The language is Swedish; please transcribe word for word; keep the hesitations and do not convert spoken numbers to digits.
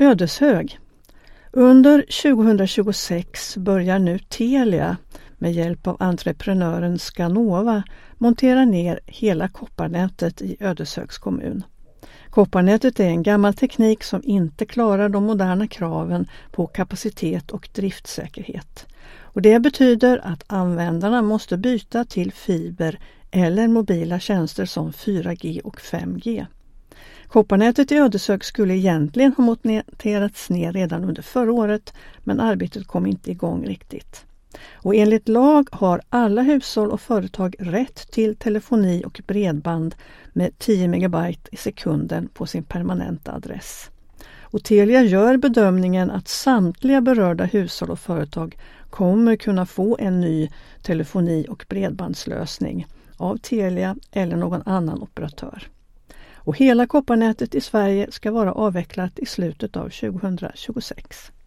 Ödeshög. Under tjugohundratjugosex börjar nu Telia med hjälp av entreprenören Skanova montera ner hela kopparnätet i Ödeshögs kommun. Kopparnätet är en gammal teknik som inte klarar de moderna kraven på kapacitet och driftsäkerhet. Och det betyder att användarna måste byta till fiber eller mobila tjänster som fyra G och fem G. Kopparnätet i Ödeshög skulle egentligen ha monterats ner redan under förra året, men arbetet kom inte igång riktigt. Och enligt lag har alla hushåll och företag rätt till telefoni och bredband med tio megabyte i sekunden på sin permanenta adress. Och Telia gör bedömningen att samtliga berörda hushåll och företag kommer kunna få en ny telefoni- och bredbandslösning av Telia eller någon annan operatör. Och hela kopparnätet i Sverige ska vara avvecklat i slutet av tjugohundratjugosex.